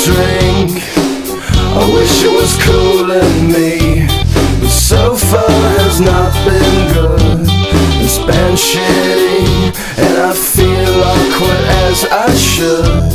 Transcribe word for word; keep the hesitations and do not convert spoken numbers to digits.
drink. I wish it was cooling me, but so far has not been good. It's been shitty, and I feel awkward as I should.